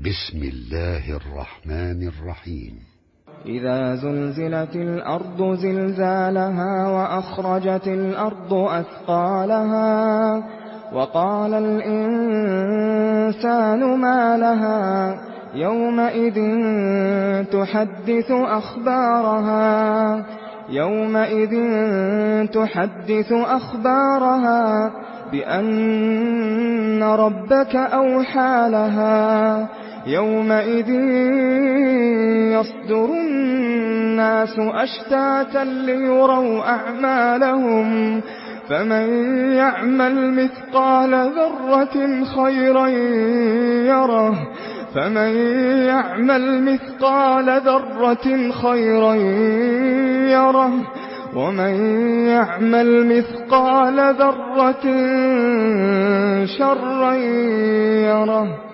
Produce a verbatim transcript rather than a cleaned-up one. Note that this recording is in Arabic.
بسم الله الرحمن الرحيم. إذا زلزلت الأرض زلزالها وأخرجت الأرض أثقالها وقال الإنسان ما لها يومئذ تحدث أخبارها يومئذ تحدث أخبارها بأن ربك أوحى لها يومئذ يصدر الناس أشتاتا ليروا أعمالهم فمن يعمل مثقال ذرة خيرا يره فمن يعمل مثقال ذرة خيرا يره ومن يعمل مثقال ذرة شرا يره.